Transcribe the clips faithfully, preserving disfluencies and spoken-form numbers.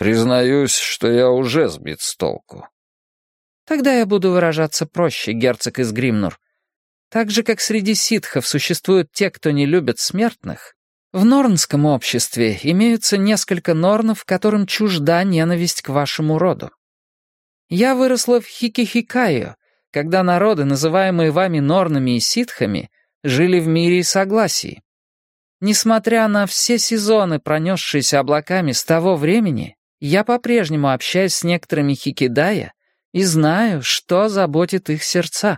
Признаюсь, что я уже сбит с толку. Тогда я буду выражаться проще, герцог из Гримнур. Так же, как среди ситхов существуют те, кто не любит смертных, в норнском обществе имеются несколько норнов, которым чужда ненависть к вашему роду. Я выросла в Хикихикайо, когда народы, называемые вами норнами и ситхами, жили в мире и согласии. Несмотря на все сезоны, пронесшиеся облаками с того времени, я по-прежнему общаюсь с некоторыми хикидая и знаю, что заботит их сердца.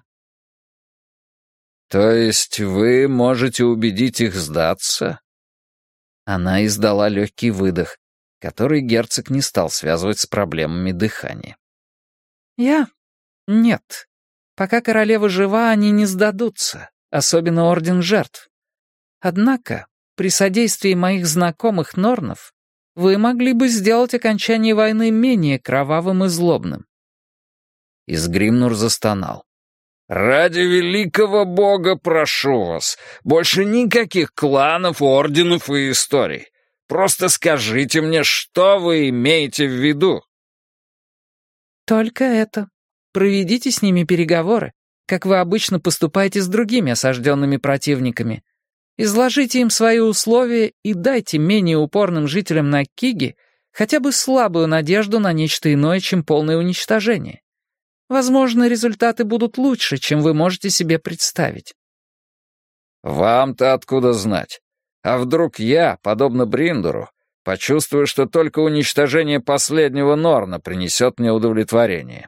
То есть вы можете убедить их сдаться? Она издала легкий выдох, который герцог не стал связывать с проблемами дыхания. Я? Нет. Пока королева жива, они не сдадутся, особенно Орден Жертв. Однако, при содействии моих знакомых норнов, вы могли бы сделать окончание войны менее кровавым и злобным. Из Гримнур застонал. «Ради великого бога прошу вас, больше никаких кланов, орденов и историй. Просто скажите мне, что вы имеете в виду?» «Только это. Проведите с ними переговоры, как вы обычно поступаете с другими осажденными противниками. Изложите им свои условия и дайте менее упорным жителям Наккиги хотя бы слабую надежду на нечто иное, чем полное уничтожение. Возможно, результаты будут лучше, чем вы можете себе представить». «Вам-то откуда знать? А вдруг я, подобно Бриндуру, почувствую, что только уничтожение последнего Норна принесет мне удовлетворение?»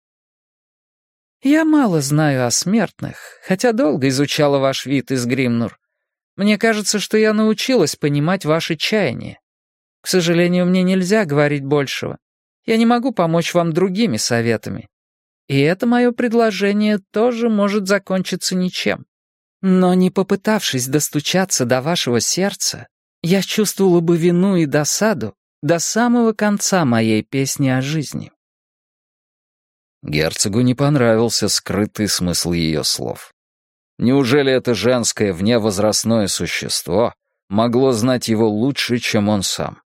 «Я мало знаю о смертных, хотя долго изучала ваш вид из Гримнур. Мне кажется, что я научилась понимать ваши чаяния. К сожалению, мне нельзя говорить большего. Я не могу помочь вам другими советами. И это мое предложение тоже может закончиться ничем. Но не попытавшись достучаться до вашего сердца, я чувствовала бы вину и досаду до самого конца моей песни о жизни». Герцогу не понравился скрытый смысл ее слов. Неужели это женское вневозрастное существо могло знать его лучше, чем он сам?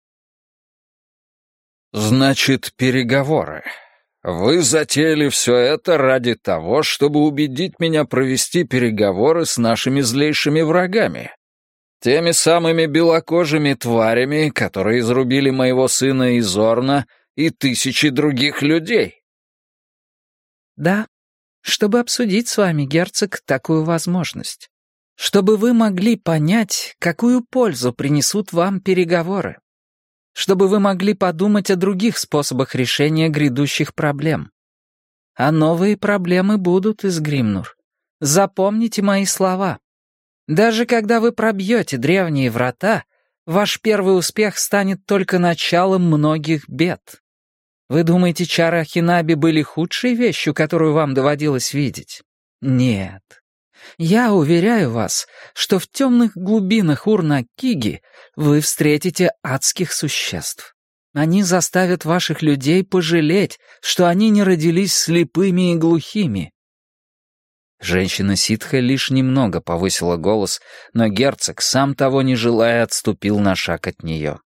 «Значит, переговоры. Вы затеяли все это ради того, чтобы убедить меня провести переговоры с нашими злейшими врагами, теми самыми белокожими тварями, которые изрубили моего сына Изорна и тысячи других людей». «Да, чтобы обсудить с вами, герцог, такую возможность. Чтобы вы могли понять, какую пользу принесут вам переговоры. Чтобы вы могли подумать о других способах решения грядущих проблем. А новые проблемы будут из Гримнур. Запомните мои слова. Даже когда вы пробьете древние врата, ваш первый успех станет только началом многих бед. Вы думаете, чары Ахинаби были худшей вещью, которую вам доводилось видеть? Нет. Я уверяю вас, что в темных глубинах Ур-Наккиги вы встретите адских существ. Они заставят ваших людей пожалеть, что они не родились слепыми и глухими. Женщина-ситха лишь немного повысила голос, но герцог, сам того не желая, отступил на шаг от нее.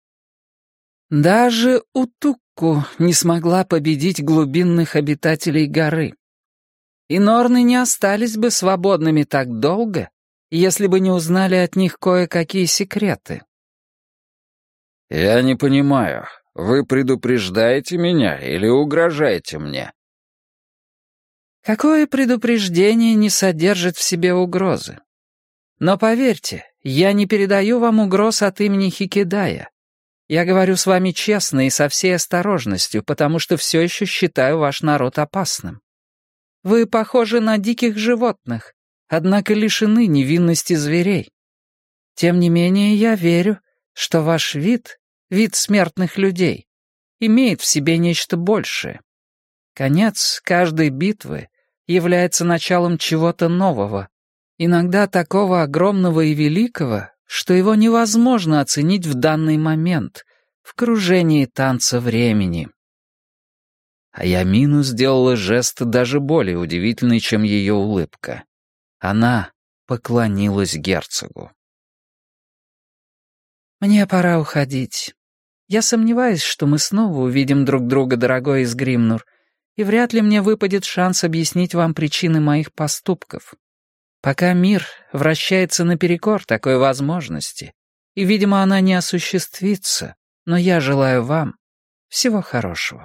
Даже Утукку не смогла победить глубинных обитателей горы. И норны не остались бы свободными так долго, если бы не узнали от них кое-какие секреты. «Я не понимаю, вы предупреждаете меня или угрожаете мне?» Какое предупреждение не содержит в себе угрозы? Но поверьте, я не передаю вам угроз от имени Хикидая. Я говорю с вами честно и со всей осторожностью, потому что все еще считаю ваш народ опасным. Вы похожи на диких животных, однако лишены невинности зверей. Тем не менее, я верю, что ваш вид, вид смертных людей, имеет в себе нечто большее. Конец каждой битвы является началом чего-то нового, иногда такого огромного и великого, что его невозможно оценить в данный момент, в кружении танца времени. А Ямину сделала жест даже более удивительный, чем ее улыбка. Она поклонилась герцогу. «Мне пора уходить. Я сомневаюсь, что мы снова увидим друг друга, дорогой Изгримнур, и вряд ли мне выпадет шанс объяснить вам причины моих поступков. Пока мир вращается наперекор такой возможности, и, видимо, она не осуществится, но я желаю вам всего хорошего».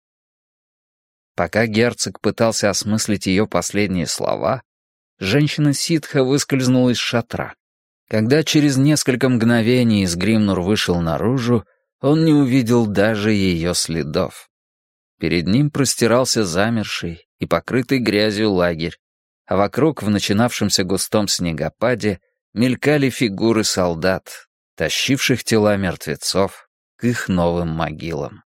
Пока герцог пытался осмыслить ее последние слова, женщина-ситха выскользнула из шатра. Когда через несколько мгновений Изгримнур вышел наружу, он не увидел даже ее следов. Перед ним простирался замерший и покрытый грязью лагерь, а вокруг в начинавшемся густом снегопаде мелькали фигуры солдат, тащивших тела мертвецов к их новым могилам.